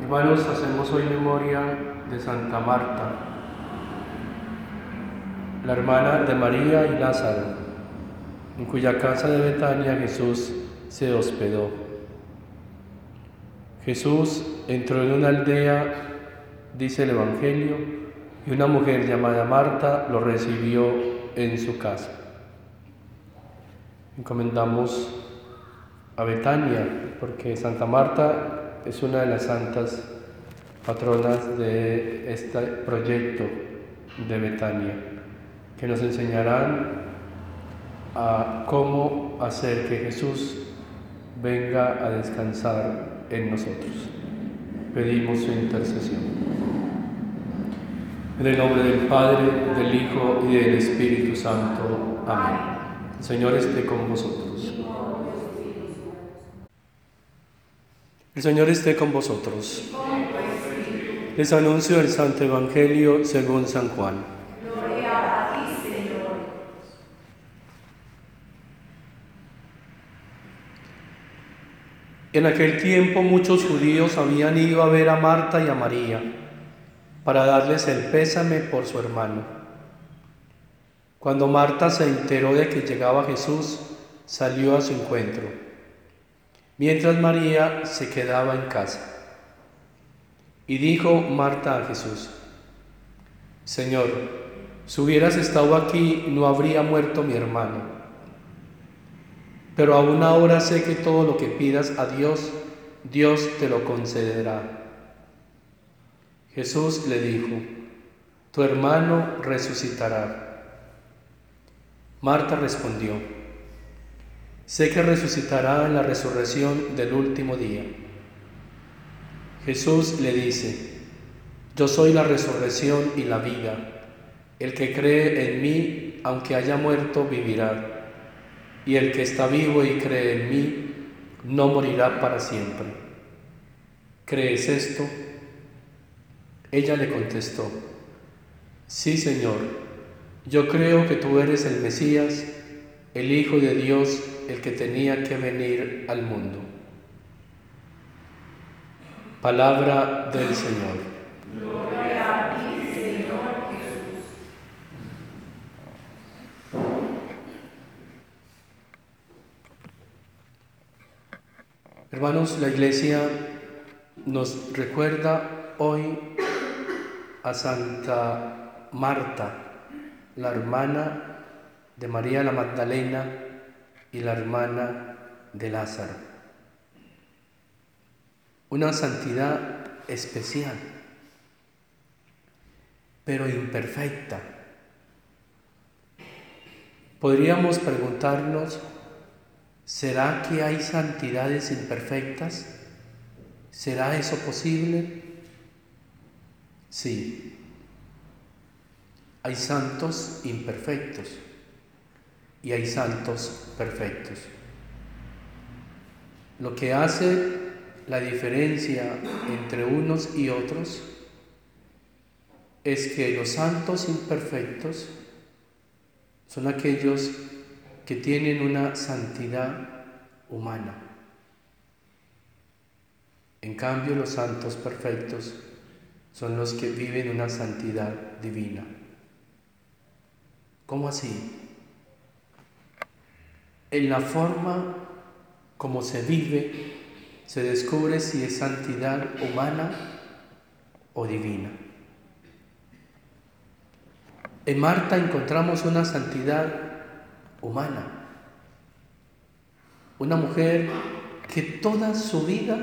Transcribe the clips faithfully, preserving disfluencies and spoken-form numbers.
Hermanos, hacemos hoy memoria de Santa Marta, la hermana de María y Lázaro, en cuya casa de Betania Jesús se hospedó. Jesús entró en una aldea, dice el Evangelio, y una mujer llamada Marta lo recibió en su casa. Encomendamos a Betania, porque Santa Marta es una de las santas patronas de este proyecto de Betania, que nos enseñarán a cómo hacer que Jesús venga a descansar en nosotros. Pedimos su intercesión. En el nombre del Padre, del Hijo y del Espíritu Santo. Amén. El Señor esté con vosotros. El Señor esté con vosotros. Les anuncio el Santo Evangelio según San Juan. Gloria a ti, Señor. En aquel tiempo muchos judíos habían ido a ver a Marta y a María para darles el pésame por su hermano. Cuando Marta se enteró de que llegaba Jesús, salió a su encuentro, mientras María se quedaba en casa. Y dijo Marta a Jesús: Señor, si hubieras estado aquí, no habría muerto mi hermano. Pero aún ahora sé que todo lo que pidas a Dios, Dios te lo concederá. Jesús le dijo: tu hermano resucitará. Marta respondió: sé que resucitará en la resurrección del último día. Jesús le dice: yo soy la resurrección y la vida. El que cree en mí, aunque haya muerto, vivirá. Y el que está vivo y cree en mí, no morirá para siempre. ¿Crees esto? Ella le contestó: sí, Señor, yo creo que tú eres el Mesías, el Hijo de Dios, el que tenía que venir al mundo. Palabra del Señor. Gloria a ti, Señor Jesús. Hermanos, la Iglesia nos recuerda hoy a Santa Marta, la hermana de María la Magdalena y la hermana de Lázaro. Una santidad especial, pero imperfecta. Podríamos preguntarnos: ¿será que hay santidades imperfectas? ¿Será eso posible? Sí. Hay santos imperfectos y hay santos perfectos. Lo que hace la diferencia entre unos y otros es que los santos imperfectos son aquellos que tienen una santidad humana. En cambio, los santos perfectos son los que viven una santidad divina. ¿Cómo así? En la forma como se vive, se descubre si es santidad humana o divina. En Marta encontramos una santidad humana, una mujer que toda su vida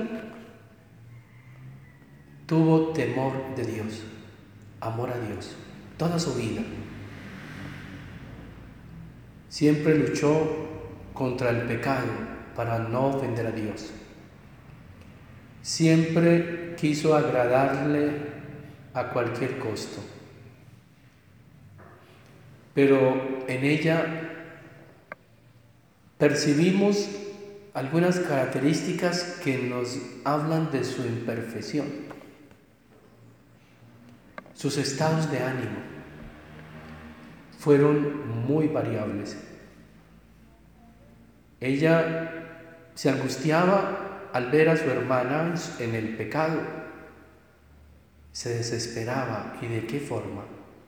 tuvo temor de Dios, amor a Dios, toda su vida. Siempre luchó contra el pecado para no ofender a Dios. Siempre quiso agradarle a cualquier costo. Pero en ella percibimos algunas características que nos hablan de su imperfección. Sus estados de ánimo fueron muy variables. Ella se angustiaba al ver a su hermana en el pecado, se desesperaba. ¿Y de qué forma?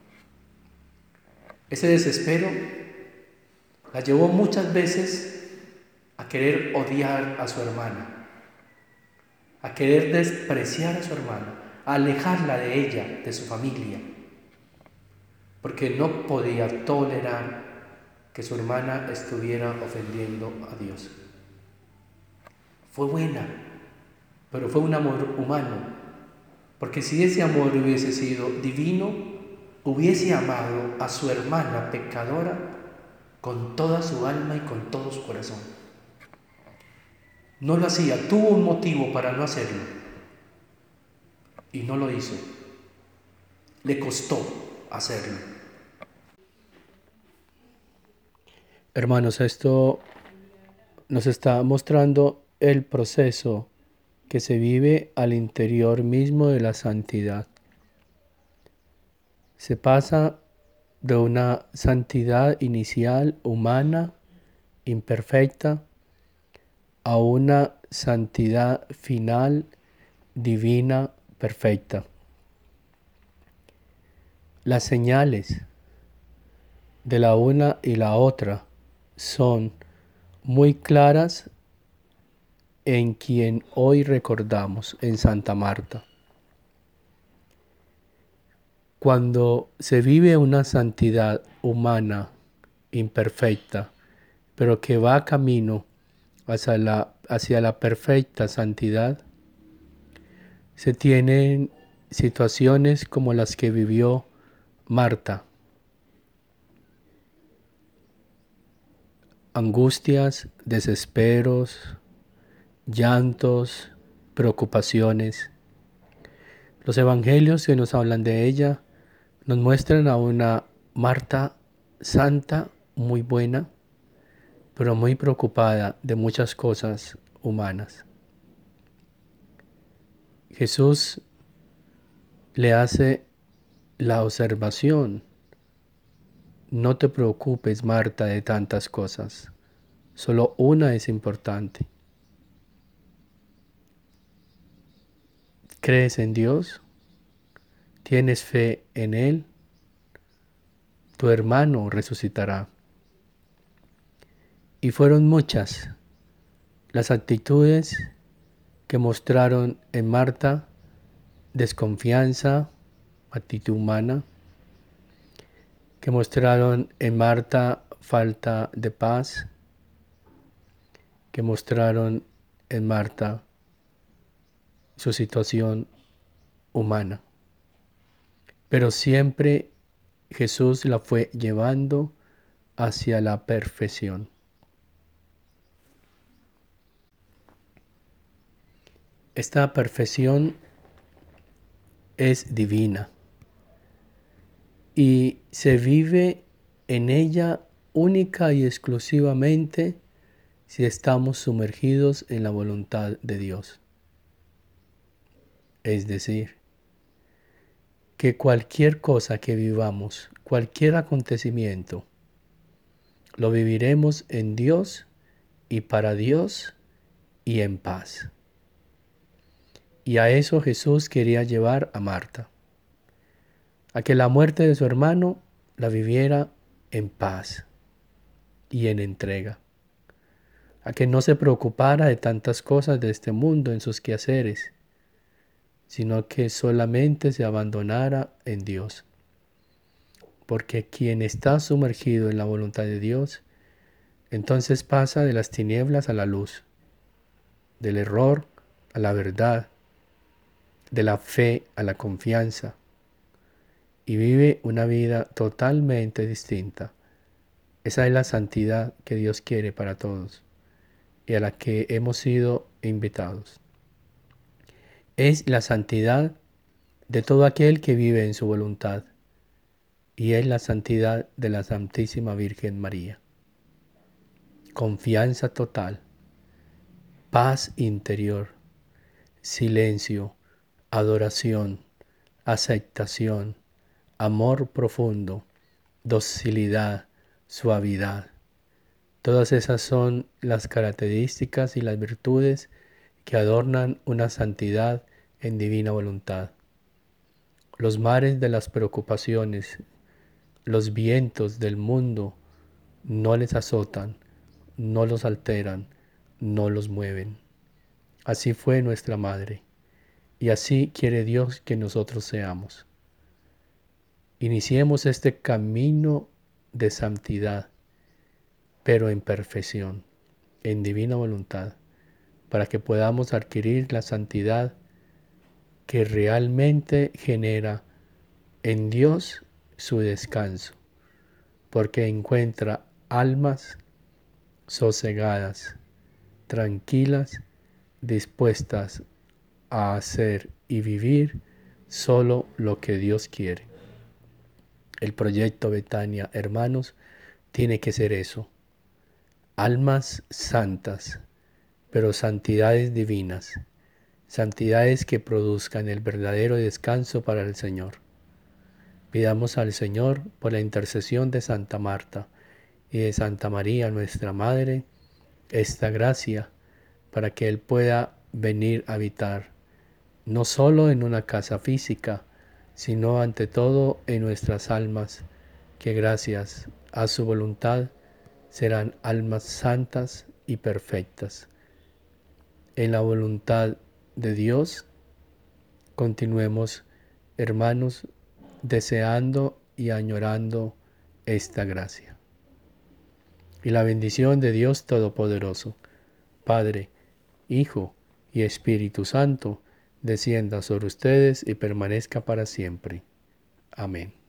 Ese desespero la llevó muchas veces a querer odiar a su hermana, a querer despreciar a su hermana, a alejarla de ella, de su familia, porque no podía tolerar que su hermana estuviera ofendiendo a Dios. Fue buena, pero fue un amor humano, porque si ese amor hubiese sido divino, hubiese amado a su hermana pecadora con toda su alma y con todo su corazón. No lo hacía, tuvo un motivo para no hacerlo y no lo hizo. Le costó hacerlo. Hermanos, esto nos está mostrando el proceso que se vive al interior mismo de la santidad. Se pasa de una santidad inicial, humana, imperfecta, a una santidad final, divina, perfecta. Las señales de la una y la otra son muy claras en quien hoy recordamos, en Santa Marta. Cuando se vive una santidad humana, imperfecta, pero que va camino hacia la, hacia la perfecta santidad, se tienen situaciones como las que vivió Marta. Angustias, desesperos, llantos, preocupaciones. Los evangelios que nos hablan de ella nos muestran a una Marta santa, muy buena, pero muy preocupada de muchas cosas humanas. Jesús le hace la observación: no te preocupes, Marta, de tantas cosas, solo una es importante. ¿Crees en Dios? ¿Tienes fe en Él? Tu hermano resucitará. Y fueron muchas las actitudes que mostraron en Marta desconfianza, actitud humana, que mostraron en Marta falta de paz, que mostraron en Marta su situación humana. Pero siempre Jesús la fue llevando hacia la perfección. Esta perfección es divina y se vive en ella única y exclusivamente si estamos sumergidos en la voluntad de Dios. Es decir, que cualquier cosa que vivamos, cualquier acontecimiento, lo viviremos en Dios y para Dios y en paz. Y a eso Jesús quería llevar a Marta, a que la muerte de su hermano la viviera en paz y en entrega, a que no se preocupara de tantas cosas de este mundo en sus quehaceres, sino que solamente se abandonara en Dios. Porque quien está sumergido en la voluntad de Dios, entonces pasa de las tinieblas a la luz, del error a la verdad, de la fe a la confianza, y vive una vida totalmente distinta. Esa es la santidad que Dios quiere para todos y a la que hemos sido invitados. Es la santidad de todo aquel que vive en su voluntad, y es la santidad de la Santísima Virgen María. Confianza total, paz interior, silencio, adoración, aceptación, amor profundo, docilidad, suavidad. Todas esas son las características y las virtudes que adornan una santidad en divina voluntad. Los mares de las preocupaciones, los vientos del mundo no les azotan, no los alteran, no los mueven. Así fue nuestra Madre, y así quiere Dios que nosotros seamos. Iniciemos este camino de santidad, pero en perfección, en divina voluntad, para que podamos adquirir la santidad que realmente genera en Dios su descanso, porque encuentra almas sosegadas, tranquilas, dispuestas a hacer y vivir solo lo que Dios quiere. El proyecto Betania, hermanos, tiene que ser eso. Almas santas, pero santidades divinas, santidades que produzcan el verdadero descanso para el Señor. Pidamos al Señor, por la intercesión de Santa Marta y de Santa María, nuestra Madre, esta gracia para que Él pueda venir a habitar, no solo en una casa física, sino ante todo en nuestras almas, que gracias a su voluntad serán almas santas y perfectas. En la voluntad de Dios, continuemos, hermanos, deseando y añorando esta gracia. Y la bendición de Dios Todopoderoso, Padre, Hijo y Espíritu Santo, descienda sobre ustedes y permanezca para siempre. Amén.